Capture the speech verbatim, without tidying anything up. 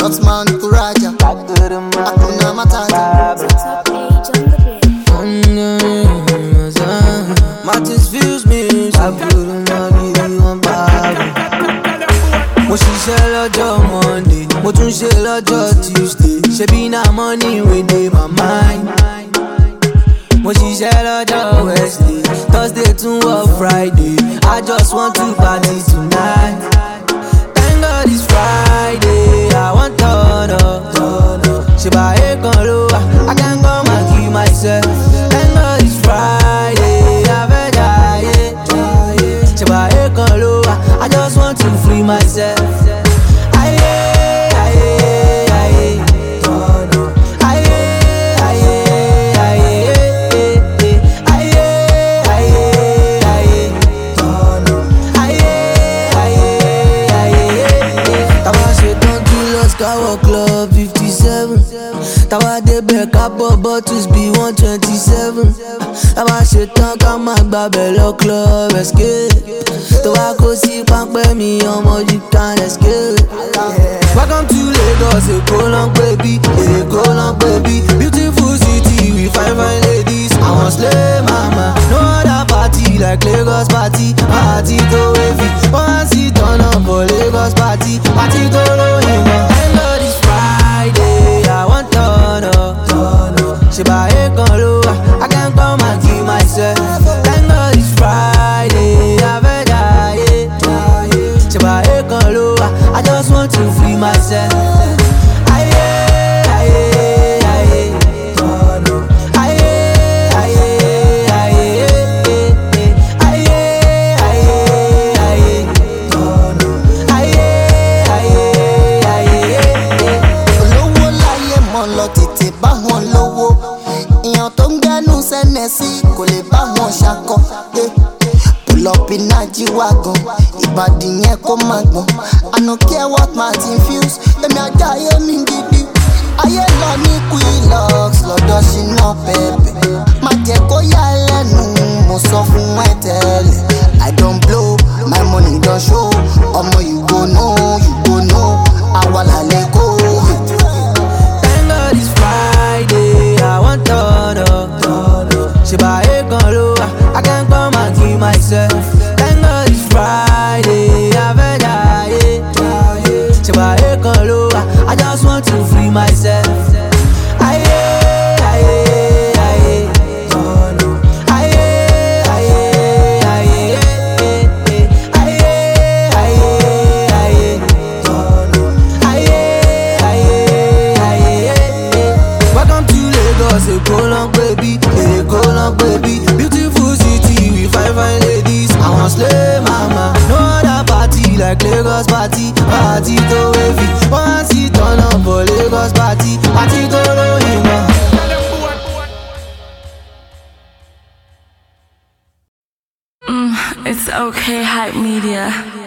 Dotman Kuraja, Hakuna Matata. Martins views me, I put him on you on Bible. Mo ṣiṣẹ́ lọ́jọ́ Monday, mo tún ṣe lọ́jọ́ Tuesday. Ṣebí na money wey dey my mind. Mo ṣiṣẹ́ lọ́jọ́ Wednesday, Thursday tún wọ Friday. I just want to party tonight. Thank God it's Friday, I want turn up. Ṣèbà èèkàn ló wà, I can come and kill myself. Thank God it's Friday, I fẹ́ jayé. Ṣèbà èèkàn ló wà, I just want to free myself. Aye, aye, aye. Aye, aye, aye. Aye, aye, aye. Aye, aye, aye. Tàwa ṣetán kí lọ́s káwọ̀ club fifty-seven. Tàwa débẹ̀ kábọ̀ bottles bí one twenty-seven. Tàwa ṣetán ká máa gbàbẹ̀ lọ club escape. Tàwa kó sí pápẹ́ mi ọmọ you can escape. Welcome to Lagos, Èkó ló ń pè bí, Èkó ló ń pè bí. Beautiful city with fine fine ladies. Àwọn slay mama, no other party like Lagos party. Party tó wavy, one sit turn up for Lagos party. Party tó lóyìn wọn. Thank God it's Friday, I want turn up. Ṣèbà èèkàn ló wà, I can come and kill myself. Thank God it's Friday, I fẹ́ jayé. Ṣèbà èèkàn ló wà, I just want to free myself. Aye, aye, aye. Aye, aye, aye. Aye, aye, aye. Aye, aye, aye. Olówó láyé mọ̀ lọ tètè bá wọn lówó. Ìyàn tó ń gbẹ́nu sẹ́nẹ̀ sí kò lè bá wọn ṣakọ. Eh, Pull up in Ajiwagon, ìbàdí yẹn kó má gbọ̀n. I no care what Martin feels, èmi ajá ayé mi gidi. Ayé lọ ní Quillox lọ́dọ̀ Ṣínà Pẹ́pẹ́. Má jẹ́ kó yá ẹ lẹ́nu, mo sọ fún ẹ tẹ́lẹ̀. I don blow, my money don show. Ọmọ you go know, you go know. Àwa là lè kó. Thank God it's Friday, I want turn up. Ṣèbà èèkàn ló wà, I can come and kill myself. Thank God it's Friday, I fẹ́ jayé. Ṣèbà èèkàn ló wà, I just want to free myself. Aye, aye, aye. Aye, aye, aye. Aye, aye, aye. Aye, aye, aye. Welcome to Lagos, Èkó ló ń pè bí, Èkó ló ń pè bí. Beautiful city with fine fine ladies. Àwọn slay mama, no other party like Lagos party. Party tó wavy, one sit turn up for Lagos party. Party tó lóyìn wọn. It's okay, hype media.